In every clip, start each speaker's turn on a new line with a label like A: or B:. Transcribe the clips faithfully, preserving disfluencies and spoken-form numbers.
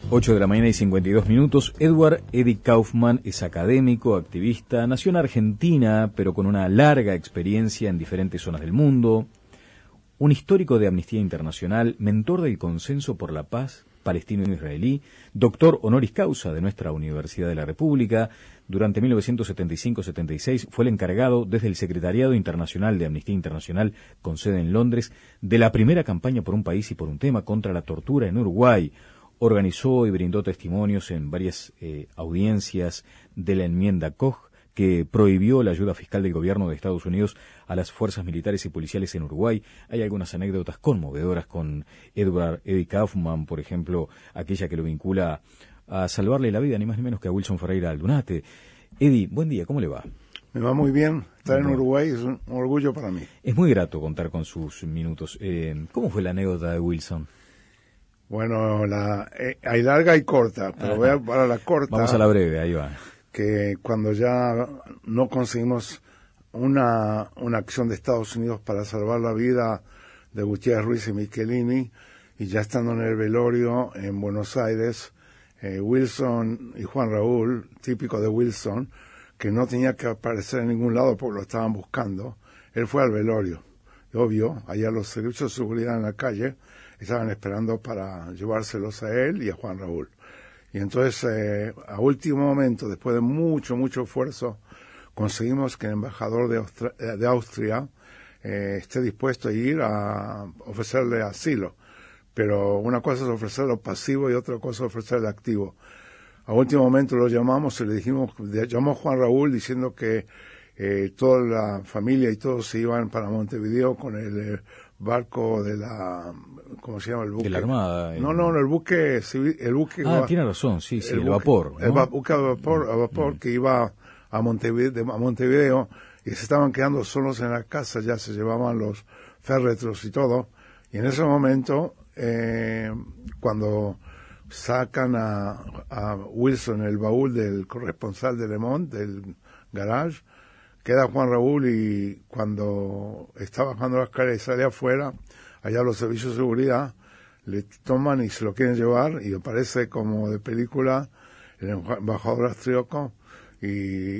A: ocho de la mañana y cincuenta y dos minutos. Edward Eddie Kaufman es académico, activista, nació en Argentina, pero con una larga experiencia en diferentes zonas del mundo. Un histórico de Amnistía Internacional, mentor del Consenso por la Paz palestino-israelí, doctor honoris causa de nuestra Universidad de la República. Durante mil novecientos setenta y cinco setenta y seis fue el encargado desde el Secretariado Internacional de Amnistía Internacional, con sede en Londres, de la primera campaña por un país y por un tema contra la tortura en Uruguay. Organizó y brindó testimonios en varias eh, audiencias de la enmienda Koch, que prohibió la ayuda fiscal del gobierno de Estados Unidos a las fuerzas militares y policiales en Uruguay. Hay algunas anécdotas conmovedoras con Edward Eddie Kaufman, por ejemplo, aquella que lo vincula a salvarle la vida ni más ni menos que a Wilson Ferreira Aldunate. Eddie, buen día, ¿cómo le va?
B: Me va muy bien. Estar en Uruguay es un orgullo para mí.
A: Es muy grato contar con sus minutos. Eh, ¿Cómo fue la anécdota de Wilson?
B: Bueno, la, eh, hay larga y corta, pero Ajá. voy a para la corta.
A: Vamos a la breve, ahí va.
B: Que cuando ya no conseguimos una, una acción de Estados Unidos para salvar la vida de Gutiérrez Ruiz y Michelini, y ya estando en el velorio en Buenos Aires, eh, Wilson y Juan Raúl, típico de Wilson, que no tenía que aparecer en ningún lado porque lo estaban buscando, él fue al velorio. Y obvio, allá los servicios de seguridad en la calle estaban esperando para llevárselos a él y a Juan Raúl. Y entonces, eh, a último momento, después de mucho, mucho esfuerzo, conseguimos que el embajador de, Austra- de Austria eh, esté dispuesto a ir a ofrecerle asilo. Pero una cosa es ofrecerlo pasivo y otra cosa es ofrecerle activo. A último momento lo llamamos y le dijimos, llamó Juan Raúl diciendo que eh, toda la familia y todos se iban para Montevideo con el eh, barco de la, ¿cómo se llama el buque?
A: De la Armada.
B: No, no, no, el buque civil, el buque.
A: Ah,
B: va,
A: tiene razón, sí, sí, el,
B: el
A: buque, vapor. ¿no?
B: El va, buque a vapor, a vapor mm. que iba a Montevideo, a Montevideo y se estaban quedando solos en la casa, ya se llevaban los féretros y todo. Y en ese momento, eh, cuando sacan a, a Wilson el baúl del corresponsal de Le Monde, del garage, queda Juan Raúl y cuando está bajando la escalera y sale afuera, allá los servicios de seguridad le toman y se lo quieren llevar y aparece como de película el embajador austríaco y,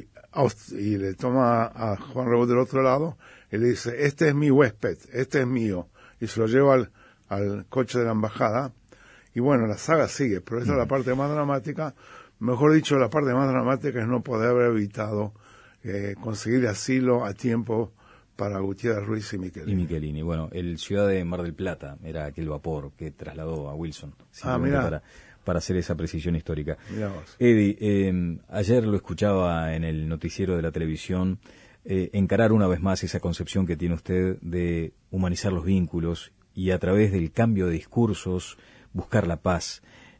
B: y le toma a Juan Raúl del otro lado y le dice, este es mi huésped, este es mío, y se lo lleva al, al coche de la embajada. Y bueno, la saga sigue, pero esa mm. es la parte más dramática. Mejor dicho, la parte más dramática es no poder haber evitado Eh, conseguir asilo a tiempo para Gutiérrez Ruiz y Michelini.
A: Y Michelini, bueno, el Ciudad de Mar del Plata era aquel vapor que trasladó a Wilson.
B: Ah, mira.
A: Para, para hacer esa precisión histórica.
B: Mirá vos.
A: Eddie, eh, ayer lo escuchaba en el noticiero de la televisión, eh, encarar una vez más esa concepción que tiene usted de humanizar los vínculos y a través del cambio de discursos buscar la paz,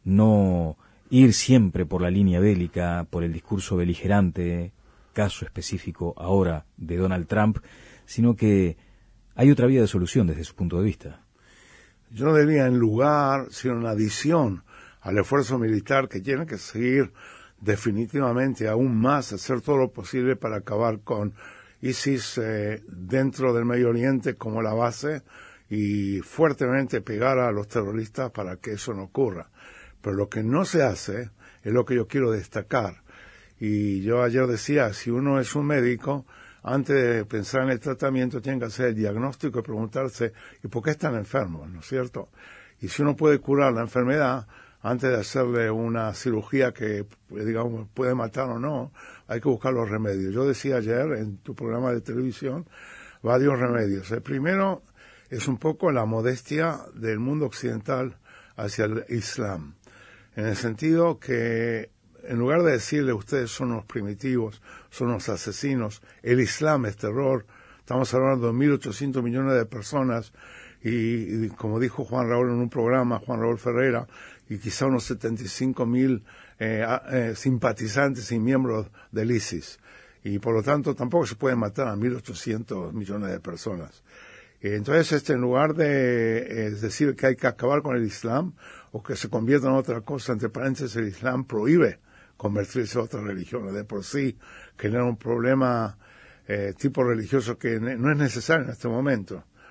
A: no ir siempre por la línea bélica, por el discurso beligerante, caso específico ahora de Donald Trump, sino que hay otra vía de solución desde su punto de vista.
B: Yo no diría en lugar, sino en adición al esfuerzo militar que tiene que seguir definitivamente aún más, hacer todo lo posible para acabar con ISIS eh, dentro del Medio Oriente como la base y fuertemente pegar a los terroristas para que eso no ocurra. Pero lo que no se hace es lo que yo quiero destacar. Y yo ayer decía, si uno es un médico, antes de pensar en el tratamiento, tiene que hacer el diagnóstico y preguntarse, ¿y por qué están enfermos? ¿No es cierto? Y si uno puede curar la enfermedad, antes de hacerle una cirugía que, digamos, puede matar o no, hay que buscar los remedios. Yo decía ayer en tu programa de televisión, varios remedios. El primero es un poco la modestia del mundo occidental hacia el Islam, en el sentido que en lugar de decirle ustedes son los primitivos, son los asesinos, el Islam es terror, estamos hablando de mil ochocientos millones de personas y, y como dijo Juan Raúl en un programa, Juan Raúl Ferreira, y quizá unos setenta y cinco mil eh, eh, simpatizantes y miembros del ISIS. Y por lo tanto tampoco se puede matar a mil ochocientos millones de personas. Entonces, este, en lugar de eh, decir que hay que acabar con el Islam o que se convierta en otra cosa, entre paréntesis, el Islam prohíbe convertirse a otra religión. De por sí genera un problema eh, tipo religioso que ne- no es necesario en este momento.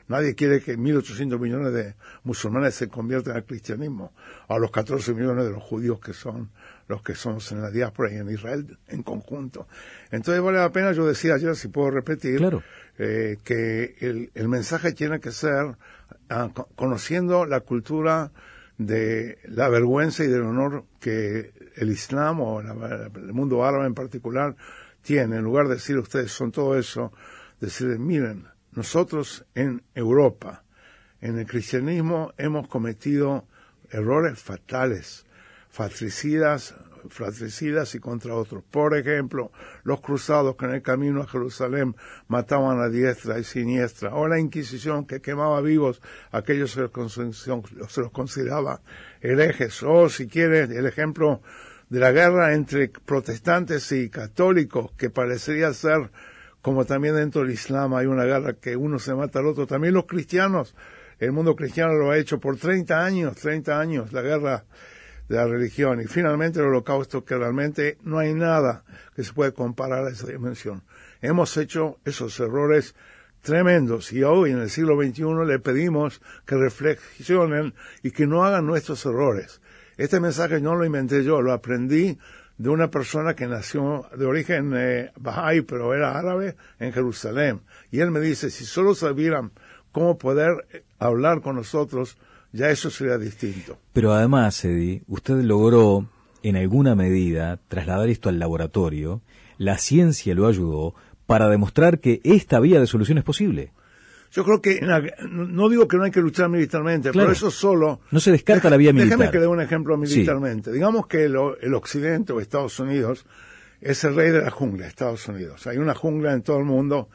B: Nadie quiere que mil ochocientos millones de musulmanes se conviertan al cristianismo, a los catorce millones de los judíos que son los que somos en la diáspora y en Israel en conjunto. Entonces vale la pena, yo decía ayer, si puedo repetir,
A: claro.
B: eh, que el, el mensaje tiene que ser uh, conociendo la cultura de la vergüenza y del honor que el Islam o la, el mundo árabe en particular tiene. En lugar de decir ustedes son todo eso, decirles, miren, nosotros en Europa, en el cristianismo, hemos cometido errores fatales, fratricidas, fratricidas y contra otros. Por ejemplo, los cruzados que en el camino a Jerusalén mataban a diestra y siniestra, o la Inquisición que quemaba vivos a aquellos que se los consideraba herejes, o si quiere el ejemplo de la guerra entre protestantes y católicos, que parecería ser como también dentro del Islam hay una guerra que uno se mata al otro. También los cristianos, el mundo cristiano lo ha hecho por treinta años, treinta años, la guerra de la religión. Y finalmente el holocausto, que realmente no hay nada que se puede comparar a esa dimensión. Hemos hecho esos errores tremendos y hoy en el siglo veintiuno le pedimos que reflexionen y que no hagan nuestros errores. Este mensaje no lo inventé yo, lo aprendí de una persona que nació de origen eh, Bahá'í, pero era árabe, en Jerusalén. Y él me dice, si solo sabieran cómo poder hablar con nosotros, ya eso sería distinto.
A: Pero además, Eddie, usted logró, en alguna medida, trasladar esto al laboratorio. La ciencia lo ayudó para demostrar que esta vía de solución es posible.
B: Yo creo que, no digo que no hay que luchar militarmente, claro, pero eso solo...
A: No se descarta la vía militar.
B: Déjame que le dé un ejemplo militarmente. Sí. Digamos que el, el Occidente o Estados Unidos es el rey de la jungla, Estados Unidos. Hay una jungla en todo el mundo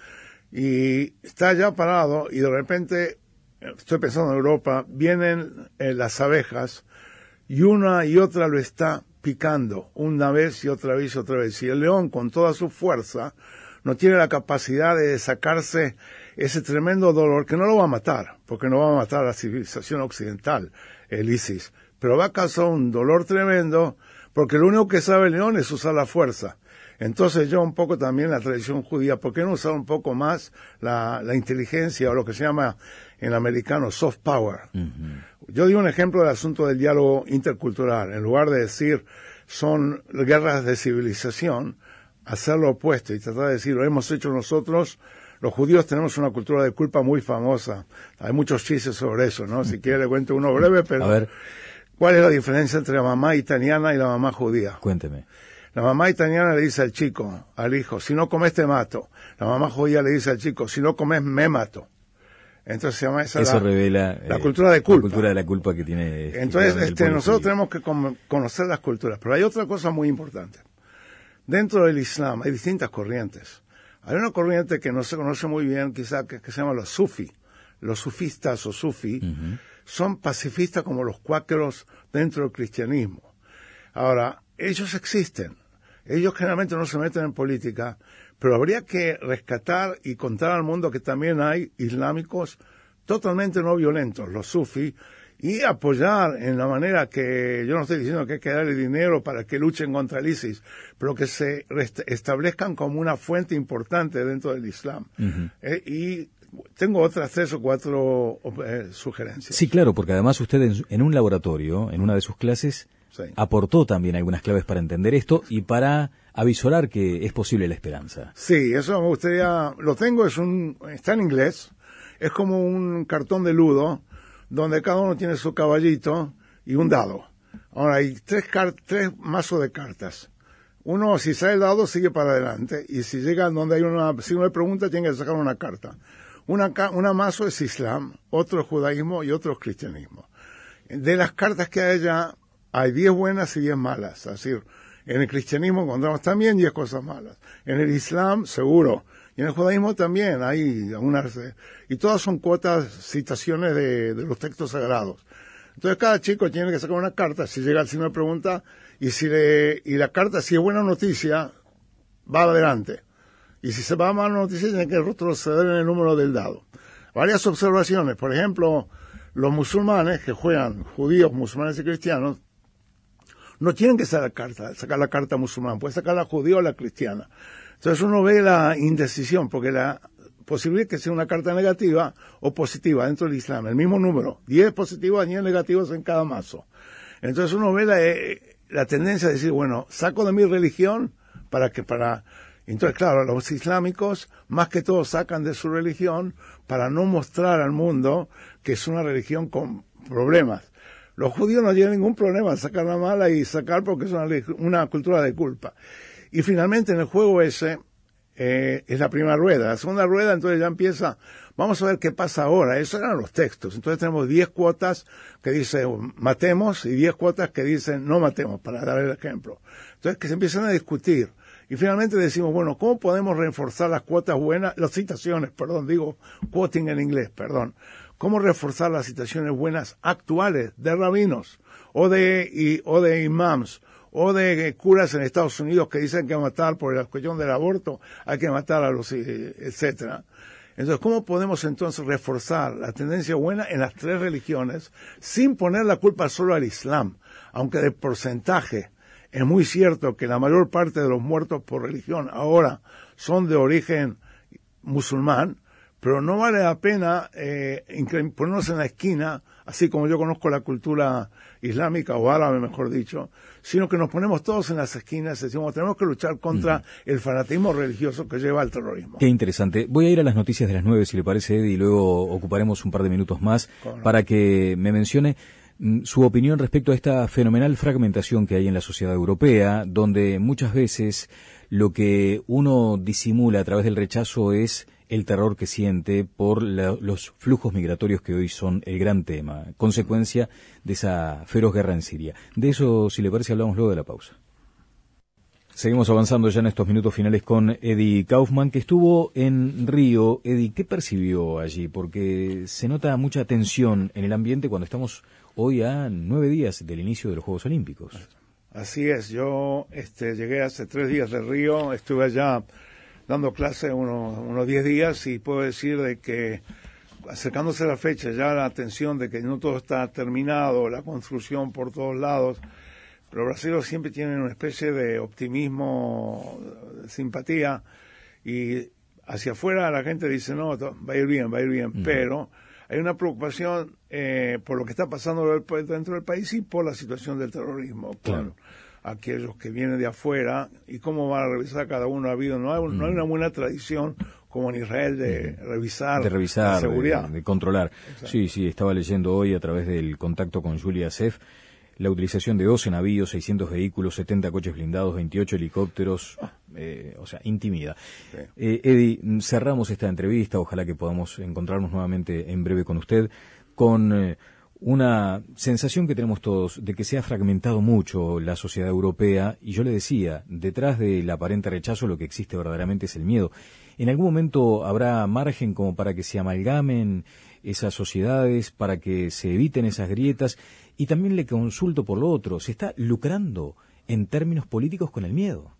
B: y está ya parado y de repente, estoy pensando en Europa, vienen eh, las abejas y una y otra lo está picando, una vez y otra vez y otra vez. Y el león, con toda su fuerza, no tiene la capacidad de sacarse ese tremendo dolor que no lo va a matar, porque no va a matar a la civilización occidental, el ISIS, pero va a causar un dolor tremendo, porque lo único que sabe el león es usar la fuerza. Entonces yo un poco también la tradición judía, ¿por qué no usar un poco más la, la inteligencia o lo que se llama en americano soft power? Uh-huh. Yo di un ejemplo del asunto del diálogo intercultural. En lugar de decir son guerras de civilización, hacer lo opuesto y tratar de decir lo hemos hecho nosotros. Los judíos tenemos una cultura de culpa muy famosa. Hay muchos chistes sobre eso, ¿no? Si quiere le cuento uno breve, pero...
A: A ver.
B: ¿Cuál es la diferencia entre la mamá italiana y la mamá judía?
A: Cuénteme.
B: La mamá italiana le dice al chico, al hijo, si no comes te mato. La mamá judía le dice al chico, si no comes me mato. Entonces se llama esa
A: Eso
B: la,
A: revela
B: la
A: eh,
B: cultura de culpa.
A: La cultura de la culpa que tiene...
B: Entonces
A: que
B: este, nosotros judío. Tenemos que con, conocer las culturas. Pero hay otra cosa muy importante. Dentro del Islam hay distintas corrientes. Hay una corriente que no se conoce muy bien, quizá, que, que se llama los sufí. Los sufistas o sufí uh-huh. son pacifistas como los cuáqueros dentro del cristianismo. Ahora, ellos existen. Ellos generalmente no se meten en política, pero habría que rescatar y contar al mundo que también hay islámicos totalmente no violentos, los sufí, y apoyar en la manera que, yo no estoy diciendo que hay que darle dinero para que luchen contra el ISIS, pero que se rest- establezcan como una fuente importante dentro del Islam. Uh-huh. Eh, y tengo otras tres o cuatro eh, sugerencias.
A: Sí, claro, porque además usted en, en un laboratorio, en una de sus clases, sí. aportó también algunas claves para entender esto y para avisorar que es posible la esperanza.
B: Sí, eso me gustaría, lo tengo, es un, está en inglés, es como un cartón de ludo, donde cada uno tiene su caballito y un dado. Ahora hay tres, car- tres mazos de cartas. Uno, si sale el dado, sigue para adelante, y si llega donde hay una, si uno le pregunta, tiene que sacar una carta. Una, una mazo es Islam, otro es judaísmo y otro es cristianismo. De las cartas que hay allá, hay diez buenas y diez malas. Es decir, en el cristianismo encontramos también diez cosas malas. En el Islam, seguro. Y en el judaísmo también hay unas, y todas son cuotas, citaciones de, de los textos sagrados. Entonces cada chico tiene que sacar una carta, si llega al signo de pregunta, y si le, y la carta, si es buena noticia, va adelante. Y si se va a mala noticia, tiene que retroceder en el número del dado. Varias observaciones, por ejemplo, los musulmanes que juegan, judíos, musulmanes y cristianos, no tienen que sacar la carta, sacar la carta musulmana, puede sacar la judía o la cristiana. Entonces uno ve la indecisión, porque la posible que sea una carta negativa o positiva dentro del Islam, el mismo número, diez positivos, diez negativos en cada mazo. Entonces uno ve la, eh, la tendencia de decir, bueno, saco de mi religión para que para... Entonces, claro, los islámicos más que todo sacan de su religión para no mostrar al mundo que es una religión con problemas. Los judíos no tienen ningún problema en sacar la mala y sacar porque es una, una cultura de culpa. Y finalmente en el juego ese eh, es la primera rueda. La segunda rueda entonces ya empieza, vamos a ver qué pasa ahora. Esos eran los textos. Entonces tenemos diez cuotas que dicen matemos y diez cuotas que dicen no matemos, para dar el ejemplo. Entonces que se empiezan a discutir. Y finalmente decimos, bueno, ¿cómo podemos reforzar las cuotas buenas, las citaciones, perdón, digo quoting en inglés, perdón. ¿Cómo reforzar las citaciones buenas actuales de rabinos o de, y, o de imams o de curas en Estados Unidos que dicen que matar por la cuestión del aborto, hay que matar a los, etcétera? Entonces, ¿cómo podemos entonces reforzar la tendencia buena en las tres religiones sin poner la culpa solo al Islam? Aunque de porcentaje es muy cierto que la mayor parte de los muertos por religión ahora son de origen musulmán, pero no vale la pena eh, ponernos en la esquina, así como yo conozco la cultura islámica o árabe, mejor dicho, sino que nos ponemos todos en las esquinas y decimos, tenemos que luchar contra mm. el fanatismo religioso que lleva al terrorismo.
A: Qué interesante. Voy a ir a las noticias de las nueve, si le parece, Eddie, y luego ocuparemos un par de minutos más ¿Cómo? para que me mencione su opinión respecto a esta fenomenal fragmentación que hay en la sociedad europea, donde muchas veces lo que uno disimula a través del rechazo es el terror que siente por la, los flujos migratorios que hoy son el gran tema, consecuencia de esa feroz guerra en Siria. De eso, si le parece, hablamos luego de la pausa. Seguimos avanzando ya en estos minutos finales con Eddie Kaufman, que estuvo en Río. Eddie, ¿qué percibió allí? Porque se nota mucha tensión en el ambiente cuando estamos hoy a nueve días del inicio de los Juegos Olímpicos.
B: Así es, yo este, llegué hace tres días de Río, estuve allá dando clase unos, unos diez días y puedo decir de que acercándose a la fecha, ya la tensión de que no todo está terminado, la construcción por todos lados, pero los brasileños siempre tienen una especie de optimismo, de simpatía, y hacia afuera la gente dice, no, va a ir bien, va a ir bien, uh-huh. pero hay una preocupación eh, por lo que está pasando dentro del país y por la situación del terrorismo, claro. con aquellos que vienen de afuera y cómo van a revisar cada uno. Ha habido, no hay, uh-huh. no hay una buena tradición como en Israel de uh-huh. revisar,
A: de revisar,
B: la seguridad.
A: De, de controlar.
B: Exacto.
A: Sí, sí, estaba leyendo hoy a través del contacto con Julia Sef, la utilización de doce navíos, seiscientos vehículos, setenta coches blindados, veintiocho helicópteros, eh, o sea, intimida. Sí. Eh, Eddie, cerramos esta entrevista, ojalá que podamos encontrarnos nuevamente en breve con usted, con eh, una sensación que tenemos todos de que se ha fragmentado mucho la sociedad europea, y yo le decía, detrás del aparente rechazo lo que existe verdaderamente es el miedo. ¿En algún momento habrá margen como para que se amalgamen esas sociedades, para que se eviten esas grietas? Y también le consulto por lo otro, ¿se está lucrando en términos políticos con el miedo?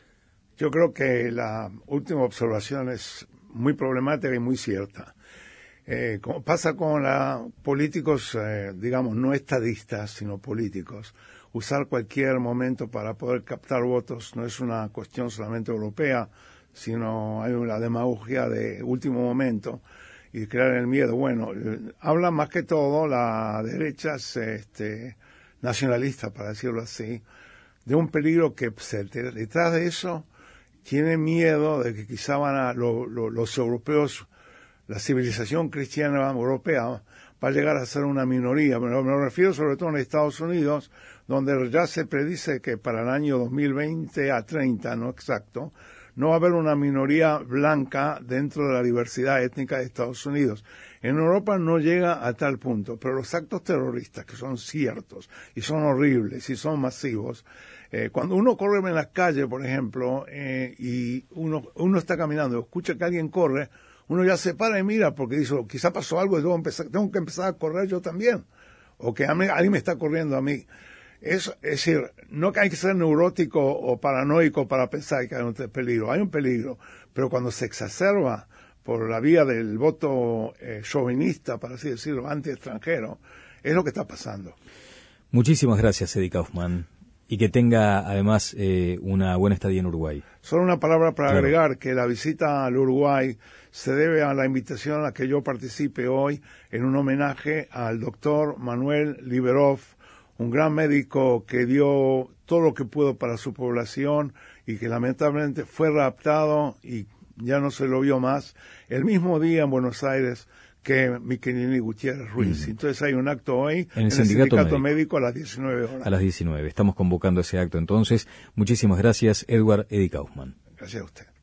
B: Yo creo que la última observación es muy problemática y muy cierta. Eh, como pasa con la, políticos, eh, digamos, no estadistas, sino políticos, usar cualquier momento para poder captar votos no es una cuestión solamente europea, sino hay una demagogia de último momento y crear el miedo. Bueno, eh, habla más que todo la derecha este, nacionalista, para decirlo así, de un peligro que se, detrás de eso tiene miedo de que quizá van a lo, lo, los europeos, la civilización cristiana europea va a llegar a ser una minoría. Me, me refiero sobre todo en Estados Unidos, donde ya se predice que para el año dos mil veinte a treinta, no exacto, no va a haber una minoría blanca dentro de la diversidad étnica de Estados Unidos. En Europa no llega a tal punto, pero los actos terroristas, que son ciertos y son horribles y son masivos, eh, cuando uno corre en las calles, por ejemplo, eh, y uno, uno está caminando, escucha que alguien corre, uno ya se para y mira porque dice, quizá pasó algo y tengo, empezar, tengo que empezar a correr yo también, o que a mí, alguien me está corriendo a mí. Es, es decir, no hay que ser neurótico o paranoico para pensar que hay un peligro. Hay un peligro, pero cuando se exacerba por la vía del voto eh, chauvinista, para así decirlo, anti-extranjero, es lo que está pasando.
A: Muchísimas gracias, Eddie Kaufman. Y que tenga, además, eh, una buena estadía en Uruguay.
B: Solo una palabra para
A: Claro.
B: agregar que la visita al Uruguay se debe a la invitación a la que yo participe hoy en un homenaje al doctor Manuel Liberov, un gran médico que dio todo lo que pudo para su población y que lamentablemente fue raptado y ya no se lo vio más el mismo día en Buenos Aires que Miquelini Gutiérrez Ruiz. Mm. Entonces hay un acto hoy
A: en el,
B: en
A: sindicato,
B: el sindicato médico.
A: médico
B: a las diecinueve horas.
A: A las diecinueve. Estamos convocando ese acto entonces. Muchísimas gracias, Edward Eddie Kaufman.
B: Gracias a usted.